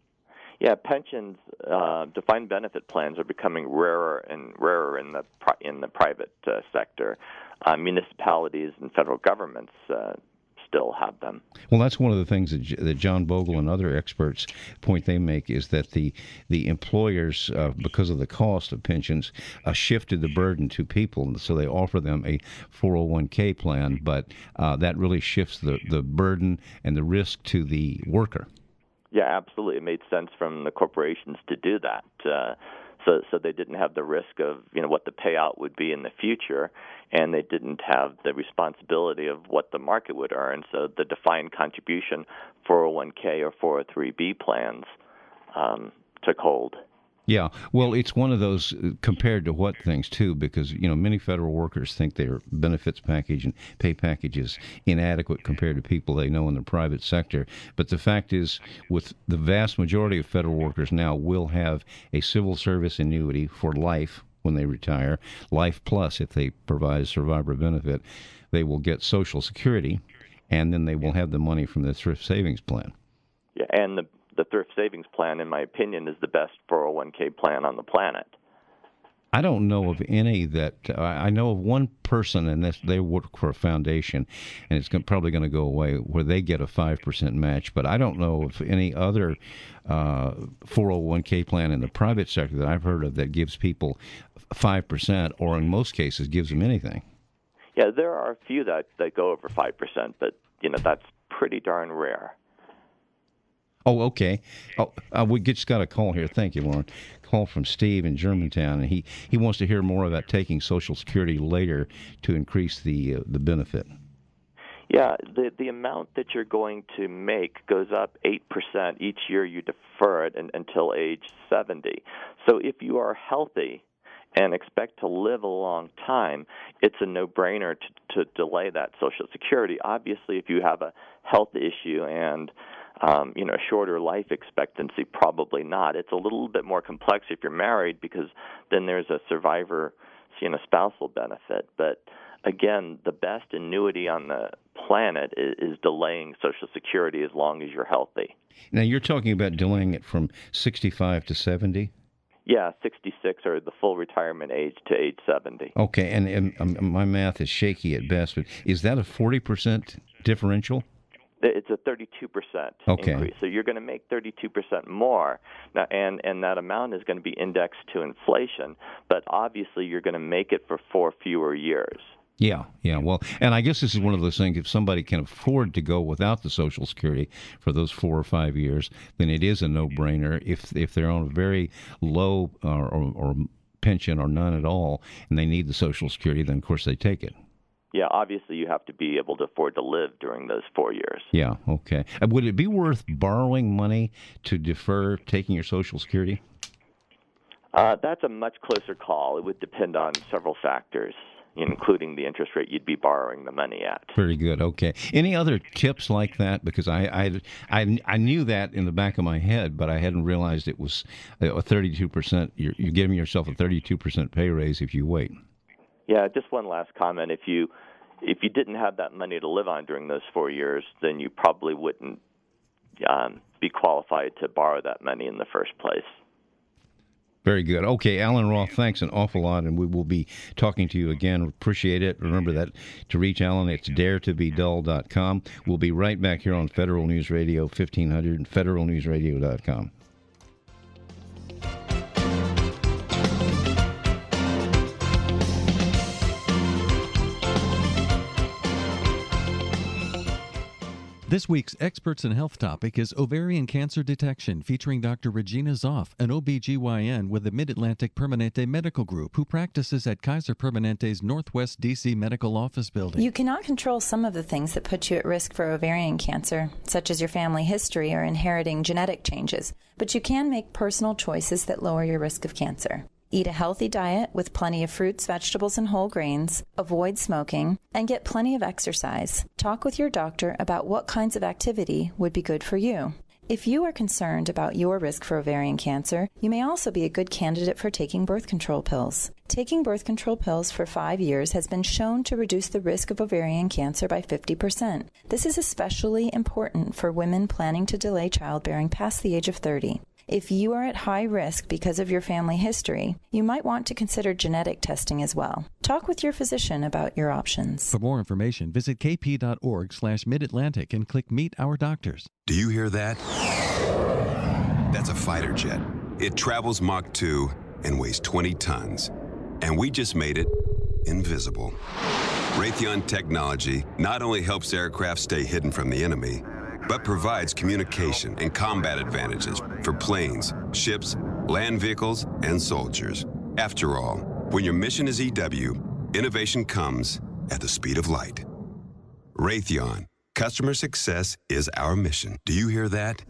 Yeah, pensions, uh, defined benefit plans are becoming rarer and rarer in the pri- in the private uh, sector. Uh, municipalities and federal governments uh, still have them.
Well, that's one of the things that, that John Bogle and other experts point they make is that the the employers, uh, because of the cost of pensions, uh, shifted the burden to people, so they offer them a four oh one k plan, but uh, that really shifts the, the burden and the risk to the worker.
Yeah, absolutely. It made sense from the corporations to do that. Uh, So, so they didn't have the risk of, you know, what the payout would be in the future, and they didn't have the responsibility of what the market would earn. So the defined contribution four oh one k or four oh three b plans um, took hold.
Yeah, well, it's one of those compared to what things, too, because, you know, many federal workers think their benefits package and pay package is inadequate compared to people they know in the private sector. But the fact is, with the vast majority of federal workers now will have a civil service annuity for life when they retire, life plus if they provide a survivor benefit. They will get Social Security, and then they will have the money from the thrift savings plan.
Yeah, and the The thrift savings plan, in my opinion, is the best four oh one k plan on the planet.
I don't know of any that uh, I know of one person, and this, they work for a foundation, and it's probably going to go away, where they get a five percent match. But I don't know of any other uh, four oh one k plan in the private sector that I've heard of that gives people five percent, or in most cases gives them anything.
Yeah, there are a few that, that go over five percent, but you know that's pretty darn rare.
Oh, okay. Oh, uh, we just got a call here. Thank you, Lauren. Call from Steve in Germantown, and he, he wants to hear more about taking Social Security later to increase the uh, the benefit.
Yeah, the the amount that you're going to make goes up eight percent each year you defer it and, until age seventy. So if you are healthy and expect to live a long time, it's a no-brainer to, to delay that Social Security. Obviously, if you have a health issue and Um, you know, a shorter life expectancy, probably not. It's a little bit more complex if you're married because then there's a survivor, you know, spousal benefit. But again, the best annuity on the planet is, is delaying Social Security as long as you're healthy.
Now, you're talking about delaying it from sixty-five to seventy?
Yeah, sixty-six or the full retirement age to age seventy.
Okay, and, and um, my math is shaky at best, but is that a forty percent differential?
It's a thirty-two percent
okay.
increase. So you're going to make thirty-two percent more, now, and, and that amount is going to be indexed to inflation, but obviously you're going to make it for four fewer years.
Yeah, yeah. Well, and I guess this is one of those things, if somebody can afford to go without the Social Security for those four or five years, then it is a no-brainer. If if they're on a very low or, or, or pension or none at all, and they need the Social Security, then, of course, they take it.
Yeah, obviously you have to be able to afford to live during those four years.
Yeah, okay. Uh, would it be worth borrowing money to defer taking your Social Security?
Uh, that's a much closer call. It would depend on several factors, including the interest rate you'd be borrowing the money at.
Very good, okay. Any other tips like that? Because I, I, I, I knew that in the back of my head, but I hadn't realized it was a thirty-two percent. You're, you're giving yourself a thirty-two percent pay raise if you wait.
Yeah, just one last comment. If you if you didn't have that money to live on during those four years, then you probably wouldn't um, be qualified to borrow that money in the first place.
Very good. Okay, Alan Roth, thanks an awful lot, and we will be talking to you again. Appreciate it. Remember that to reach Alan, it's dare to be dull dot com. We'll be right back here on Federal News Radio fifteen hundred and federal news radio dot com.
This week's Experts in Health topic is ovarian cancer detection, featuring Doctor Regina Zoff, an O B G Y N with the Mid-Atlantic Permanente Medical Group, who practices at Kaiser Permanente's Northwest D C Medical Office Building.
You cannot control some of the things that put you at risk for ovarian cancer, such as your family history or inheriting genetic changes, but you can make personal choices that lower your risk of cancer. Eat a healthy diet with plenty of fruits, vegetables, and whole grains. Avoid smoking and get plenty of exercise. Talk with your doctor about what kinds of activity would be good for you. If you are concerned about your risk for ovarian cancer, you may also be a good candidate for taking birth control pills. Taking birth control pills for five years has been shown to reduce the risk of ovarian cancer by fifty percent. This is especially important for women planning to delay childbearing past the age of thirty. If you are at high risk because of your family history, you might want to consider genetic testing as well. Talk with your physician about your options.
For more information, visit kp.org slash mid-Atlantic and click Meet Our Doctors.
Do you hear that? That's a fighter jet. It travels Mach two and weighs twenty tons. And we just made it invisible. Raytheon technology not only helps aircraft stay hidden from the enemy, but provides communication and combat advantages for planes, ships, land vehicles, and soldiers. After all, when your mission is E W, innovation comes at the speed of light. Raytheon, customer success is our mission. Do you hear that?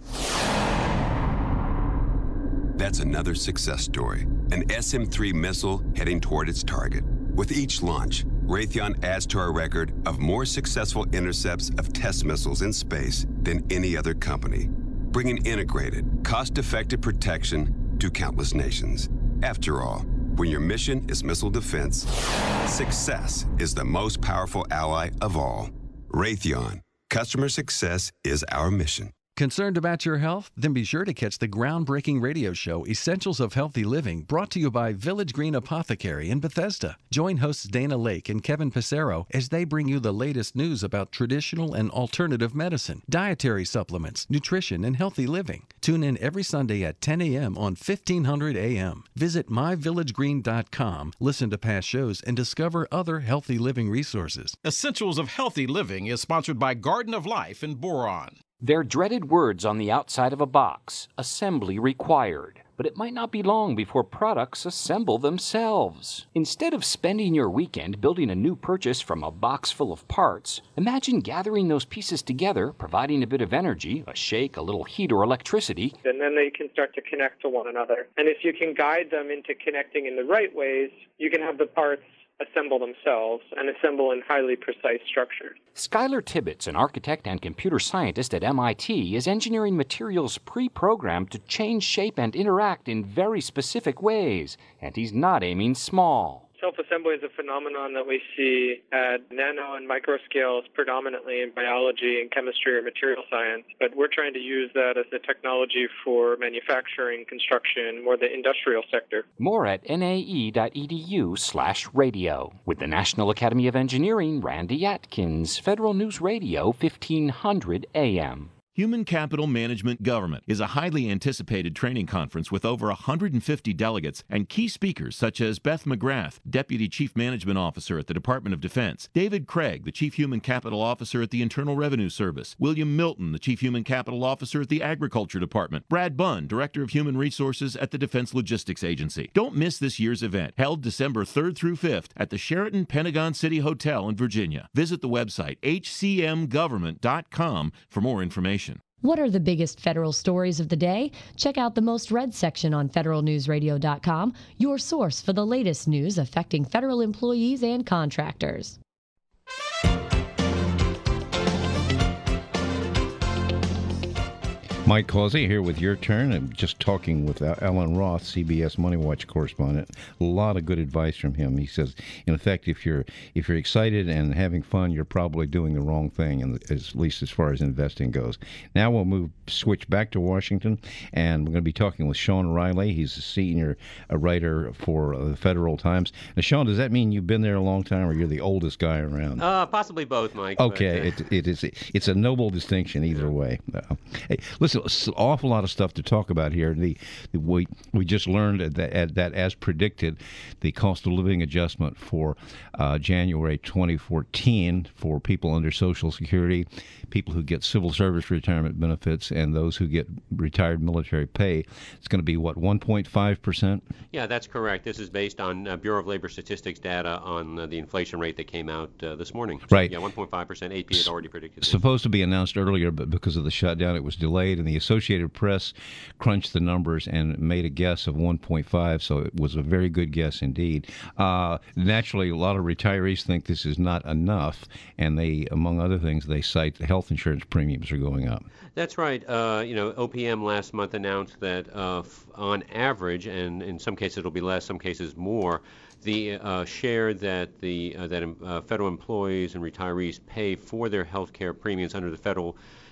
That's another success story. An S M three missile heading toward its target. With each launch, Raytheon adds to our record of more successful intercepts of test missiles in space than any other company, bringing integrated, cost-effective protection to countless nations. After all, when your mission is missile defense, success is the most powerful ally of all. Raytheon, customer success is our mission.
Concerned about your health? Then be sure to catch the groundbreaking radio show Essentials of Healthy Living, brought to you by Village Green Apothecary in Bethesda. Join hosts Dana Lake and Kevin Pissarro as they bring you the latest news about traditional and alternative medicine, dietary supplements, nutrition, and healthy living. Tune in every Sunday at ten a.m. on fifteen hundred A M. Visit my village green dot com, listen to past shows, and discover other healthy living resources.
Essentials of Healthy Living is sponsored by Garden of Life in Boron.
They're dreaded words on the outside of a box, assembly required. But it might not be long before products assemble themselves. Instead of spending your weekend building a new purchase from a box full of parts, imagine gathering those pieces together, providing a bit of energy, a shake, a little heat or electricity.
And then they can start to connect to one another. And if you can guide them into connecting in the right ways, you can have the parts assemble themselves and assemble in highly precise structures.
Skylar Tibbetts, an architect and computer scientist at M I T, is engineering materials pre-programmed to change shape and interact in very specific ways, and he's not aiming small.
Self-assembly is a phenomenon that we see at nano and micro scales predominantly in biology and chemistry or material science, but we're trying to use that as a technology for manufacturing, construction, more the industrial sector.
More at nae.edu slash radio. With the National Academy of Engineering, Randy Atkins, Federal News Radio, fifteen hundred A M.
Human Capital Management Government is a highly anticipated training conference with over one hundred fifty delegates and key speakers such as Beth McGrath, Deputy Chief Management Officer at the Department of Defense, David Craig, the Chief Human Capital Officer at the Internal Revenue Service, William Milton, the Chief Human Capital Officer at the Agriculture Department, Brad Bunn, Director of Human Resources at the Defense Logistics Agency. Don't miss this year's event, held December third through fifth at the Sheraton Pentagon City Hotel in Virginia. Visit the website h c m government dot com for more information.
What are the biggest federal stories of the day? Check out the most read section on federal news radio dot com, your source for the latest news affecting federal employees and contractors.
Mike Causey here with Your Turn. I'm just talking with Alan Roth, C B S Money Watch correspondent. A lot of good advice from him. He says, in effect, if you're if you're excited and having fun, you're probably doing the wrong thing, and at least as far as investing goes. Now we'll move switch back to Washington, and we're going to be talking with Sean Riley. He's a senior a writer for uh, the Federal Times. Now, Sean, does that mean you've been there a long time, or you're the oldest guy around?
Uh, possibly both, Mike.
Okay,
but, uh...
it, it is. It's a noble distinction either way. Uh, hey, listen. An awful lot of stuff to talk about here. The, the we we just learned that that as predicted, the cost of living adjustment for uh, January twenty fourteen for people under Social Security, people who get civil service retirement benefits, and those who get retired military pay, it's going to be what, one point five percent?
Yeah, that's correct. This is based on uh, Bureau of Labor Statistics data on uh, the inflation rate that came out uh, this morning. So,
right.
Yeah, one point five percent. A P had already predicted this.
Supposed to be announced earlier, but because of the shutdown, it was delayed, and the Associated Press crunched the numbers and made a guess of one point five, so it was a very good guess indeed. Uh, naturally, a lot of retirees think this is not enough, and they, among other things, they cite the health insurance premiums are going up.
That's right. Uh, you know, O P M last month announced that uh, f- on average, and in some cases it'll be less, some cases more, the uh, share that the uh, that uh, federal employees and retirees pay for their health care premiums under the federal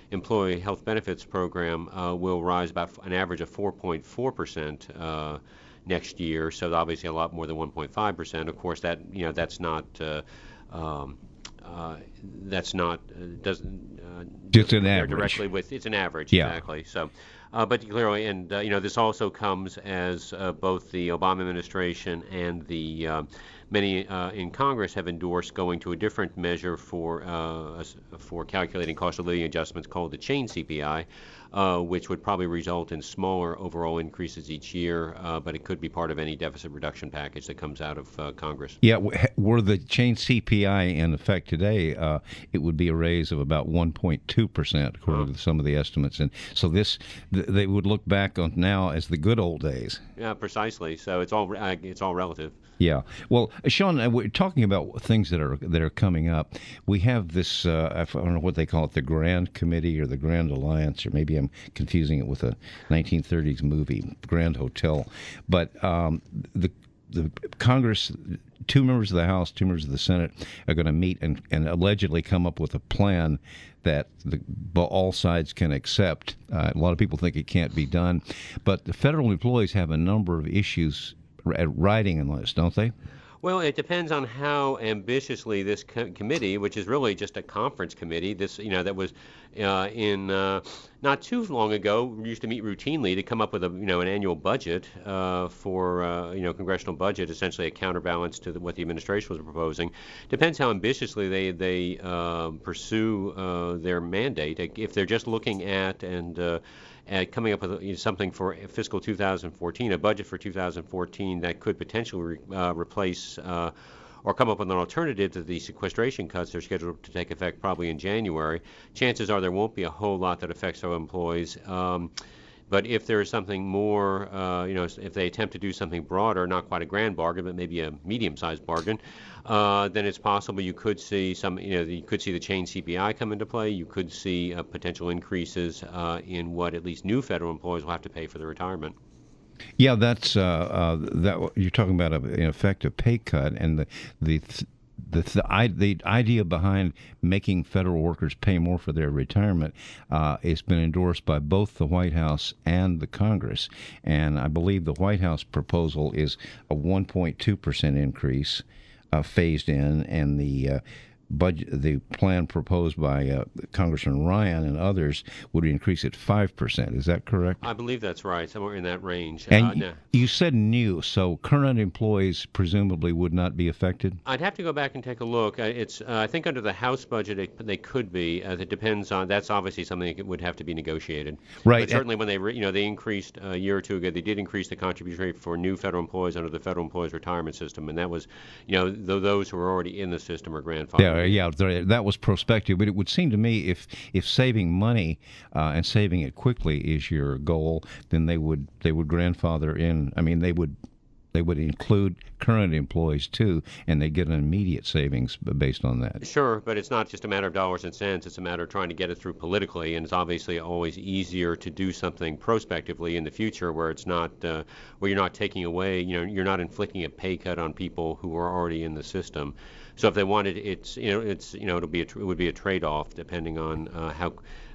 employee health benefits program uh, will rise about an average of four point four percent uh, next year. So obviously a lot more than one point five percent. Of course, that you know that's not uh, um, uh, that's not uh, doesn't uh,
just an
compare
average
directly with it's an average
yeah.
exactly. So. Uh, but clearly, and uh, you know, this also comes as uh, both the Obama administration and the uh, many uh, in Congress have endorsed going to a different measure for uh, for calculating cost of living adjustments called the chain C P I, uh, which would probably result in smaller overall increases each year, uh, but it could be part of any deficit reduction package that comes out of uh, Congress.
Yeah, were the chain C P I in effect today, uh, it would be a raise of about one point two percent, according uh-huh. to some of the estimates. And so this, they would look back on now as the good old days.
Yeah, precisely. So it's all uh, it's all relative.
Yeah. Well, Sean, we're talking about things that are that are coming up. We have this, uh, I don't know what they call it, the Grand Committee or the Grand Alliance, or maybe I'm confusing it with a nineteen thirties movie, Grand Hotel. But um, the the Congress, two members of the House, two members of the Senate are going to meet and, and allegedly come up with a plan that the, all sides can accept. Uh, a lot of people think it can't be done. But the federal employees have a number of issues riding on this, don't they?
Well, it depends on how ambitiously this co- committee, which is really just a conference committee, this you know that was uh, in uh, not too long ago, we used to meet routinely to come up with a you know an annual budget uh, for uh, you know congressional budget, essentially a counterbalance to the, what the administration was proposing. Depends how ambitiously they they uh, pursue uh, their mandate. If they're just looking at and uh, at coming up with you know, something for fiscal two thousand fourteen, a budget for two thousand fourteen that could potentially re, uh, replace uh, or come up with an alternative to the sequestration cuts that are scheduled to take effect probably in January. Chances are there won't be a whole lot that affects our employees. Um, But if there is something more, uh, you know, if they attempt to do something broader, not quite a grand bargain, but maybe a medium-sized bargain, uh, then it's possible you could see some, you know, you could see the chain C P I come into play. You could see uh, potential increases uh, in what at least new federal employees will have to pay for their retirement.
Yeah, that's uh, uh, that. You're talking about, a, in effect, a pay cut, and the the. Th- The, the the idea behind making federal workers pay more for their retirement uh, has been endorsed by both the White House and the Congress. And I believe the White House proposal is a one point two percent increase uh, phased in, and the uh, budget, the plan proposed by uh, Congressman Ryan and others would increase it five percent. Is that correct?
I believe that's right, somewhere in that range.
And
uh, no.
You said new, so current employees presumably would not be affected?
I'd have to go back and take a look. Uh, it's uh, I think under the House budget it, they could be. Uh, it depends on. That's obviously something that would have to be negotiated.
Right.
But certainly, when they re, you know they increased uh, a year or two ago, they did increase the contribution rate for new federal employees under the Federal Employees Retirement System, and that was, you know, th- those who were already in the system are grandfathered.
Yeah, yeah, that was prospective. But it would seem to me if if saving money uh, and saving it quickly is your goal, then they would they would grandfather in. I mean, they would. They would include current employees, too, and they get an immediate savings based on that.
Sure, but it's not just a matter of dollars and cents. It's a matter of trying to get it through politically, and it's obviously always easier to do something prospectively in the future where it's not, uh, where you're not taking away, you know, you're not inflicting a pay cut on people who are already in the system. So if they wanted, it's, you know, it's, you know, it'll be a, it would be a trade-off depending on uh, how,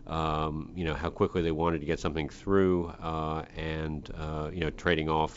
um, you know, how quickly they wanted to get something through, uh, and, uh, you know, trading off.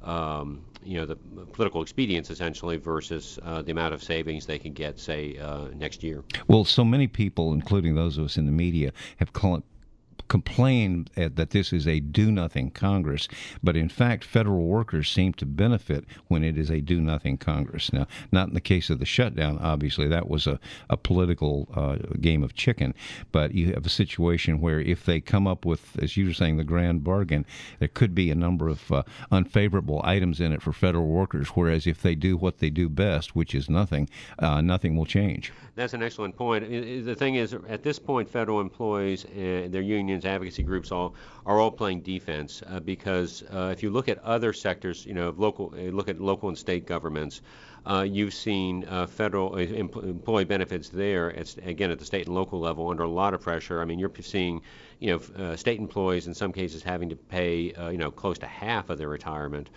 Um, you know, the political expedience essentially versus uh, the amount of savings they can get, say, uh, next year.
Well, so many people, including those of us in the media, have called complain that this is a do-nothing Congress, but in fact, federal workers seem to benefit when it is a do-nothing Congress. Now, not in the case of the shutdown, obviously, that was a, a political uh, game of chicken, but you have a situation where if they come up with, as you were saying, the grand bargain, there could be a number of uh, unfavorable items in it for federal workers, whereas if they do what they do best, which is nothing, uh, nothing will change.
That's an excellent point. The thing is, at this point, federal employees and their unions, advocacy groups, all are all playing defense uh, because uh, if you look at other sectors, you know, local, look at local and state governments, uh, you've seen uh, federal uh, employee benefits there. It's again at the state and local level under a lot of pressure. I mean, you're seeing, you know, uh, state employees in some cases having to pay, uh, you know, close to half of their retirement.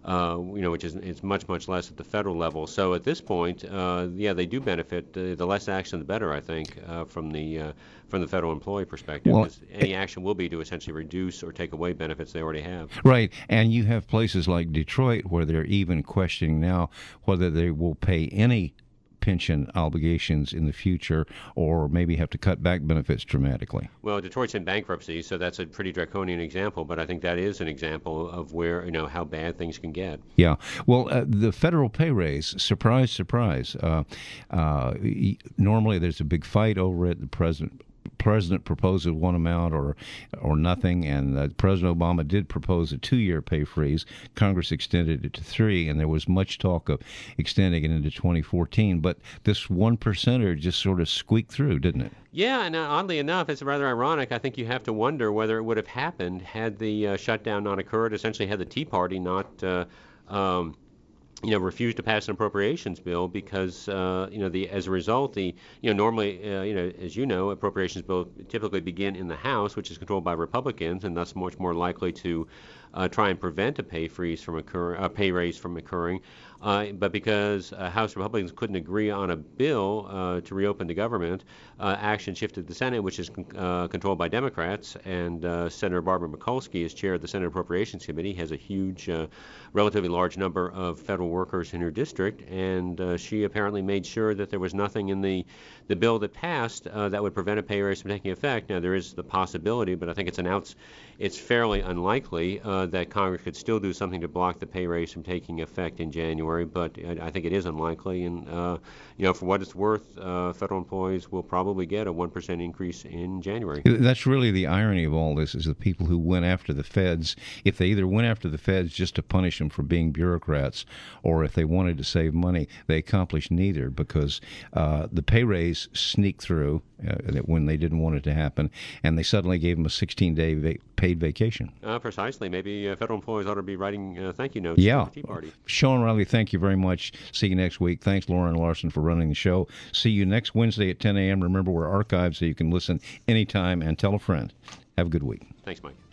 uh, you know, which is it's much much less at the federal level. So at this point, uh, yeah, they do benefit. Uh, the less action, the better, I think, uh, from the uh, from the federal employee perspective.
Well,
'cause any action will be to essentially reduce or take away benefits they already have.
Right, and you have places like Detroit where they're even questioning now whether they will pay any pension obligations in the future, or maybe have to cut back benefits dramatically.
Well, Detroit's in bankruptcy, so that's a pretty draconian example, but I think that is an example of where, you know, how bad things can get.
Yeah. Well, uh, the federal pay raise, surprise, surprise. Uh, uh, normally there's a big fight over it. The president president proposes one amount or or nothing, and uh, President Obama did propose a two-year pay freeze. Congress extended it to three, and there was much talk of extending it into twenty fourteen. But this one percenter just sort of squeaked through, didn't it?
Yeah, and uh, oddly enough, it's rather ironic. I think you have to wonder whether it would have happened had the uh, shutdown not occurred, essentially had the Tea Party not uh, um, you know, refused to pass an appropriations bill, because, uh, you know, the as a result, the, you know, normally, uh, you know, as you know, appropriations bills typically begin in the House, which is controlled by Republicans, and thus much more likely to uh, try and prevent a pay freeze from occurring, a pay raise from occurring. Uh, but because uh, House Republicans couldn't agree on a bill uh, to reopen the government, uh, action shifted to the Senate, which is con- uh, controlled by Democrats, and uh, Senator Barbara Mikulski, as chair of the Senate Appropriations Committee, has a huge, uh, relatively large number of federal workers in her district, and uh, she apparently made sure that there was nothing in the, the bill that passed uh, that would prevent a pay raise from taking effect. Now, there is the possibility, but I think it's announced, it's fairly unlikely uh, that Congress could still do something to block the pay raise from taking effect in January. But I think it is unlikely, and uh, you know, for what it's worth, uh, federal employees will probably get a one percent increase in January.
That's really the irony of all this: is the people who went after the feds, if they either went after the feds just to punish them for being bureaucrats, or if they wanted to save money, they accomplished neither, because uh, the pay raise sneaked through uh, when they didn't want it to happen, and they suddenly gave them a sixteen-day va- paid vacation.
Uh, precisely. Maybe uh, federal employees ought to be writing uh, thank you notes
yeah.
to the Tea Party.
Sean Riley, thank you very much. See you next week. Thanks, Lauren Larson, for running the show. See you next Wednesday at ten a.m. Remember, we're archived, so you can listen anytime, and tell a friend. Have a good week.
Thanks, Mike.